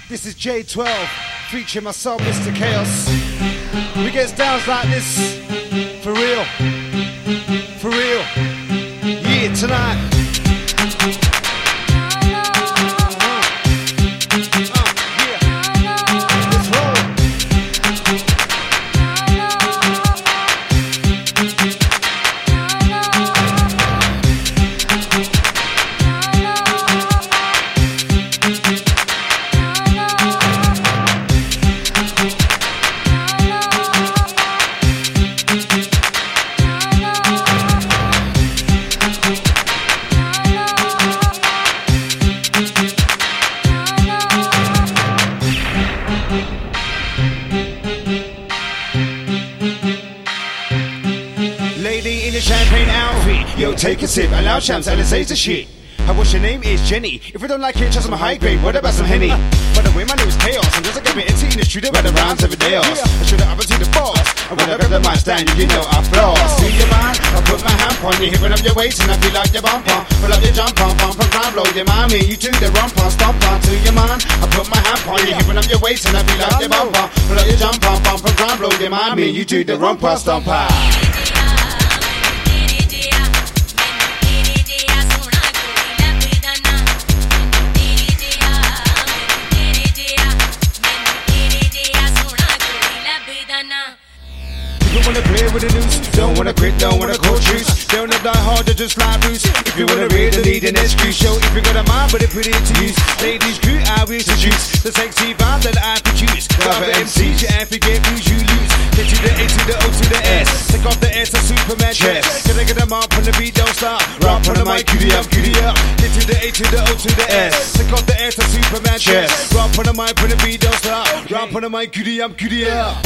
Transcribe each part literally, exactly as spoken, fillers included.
This is J twelve, featuring myself, Mister Chaos. We get down like this, for real, for real. Yeah, tonight. Lady in a champagne outfit, yo, take a sip, allow champs, and say the shit. How what's your name is Jenny. If you don't like it, just some high grade. What about some Henny? By the way, my name is Chaos. I'm just like an empty in the street about the rounds every day. I should have ever seen the boss. And when I got the mic stand, you know I floss. Do you mind? I put my hand on you, hipping up your waist, and I feel like your bumper. Pull up your jump on, bump and ground, blow your mind. Me, you do the rump on, stomp on. To your mind? I put my hand on you, hipping up your waist, and I feel like your bumper. Pull up your jump on, bump and ground, blow your mind. Me, you do the rump on, stomp on. Don't wanna play with the noose, don't wanna quit, don't wanna call truce. Don't wanna die hard, just fly loose. If you wanna really need an excuse, show if you got a mind, but it put it to use. Ladies, crew, I will introduce the sexy vibe that I produce. Other M Cs, you and forget who you lose. Get to the A to the O to the S. Take off the S, a Superman chest. Gotta get them up on the beat, don't stop. Rock on the mic, cutie up, cutie up. Get to the A to the O to the S. Take off the S, a Superman chest. Rock on the mic, on the beat, don't stop. Rock on the mic, cutie up, cutie up.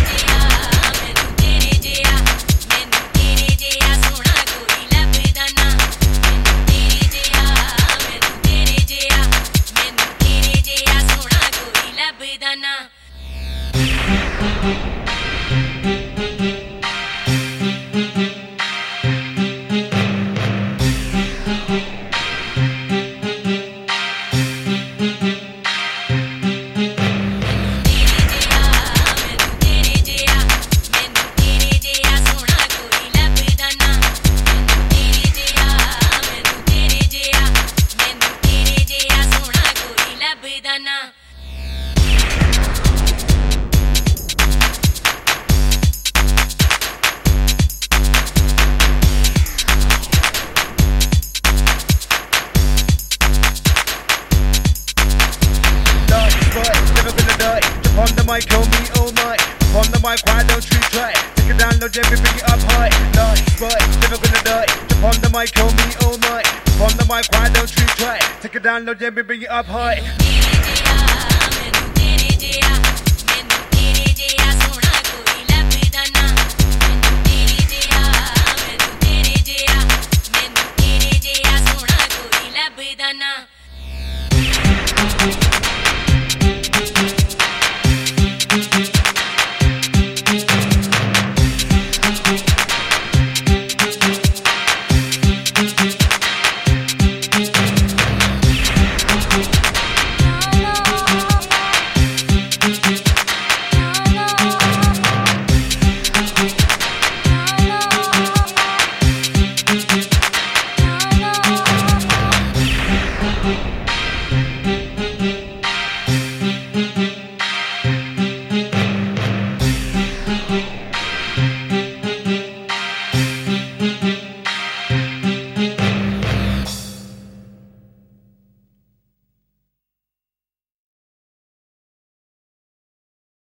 On the mic, hold me all night. On the mic, why don't you try? Take it down low, Jimmy, bring it up high. Nice, boy, never gonna die. Jump on the mic, hold me all night. On the mic, why don't you try? Take it down low, Jimmy, bring it up high. Thank you.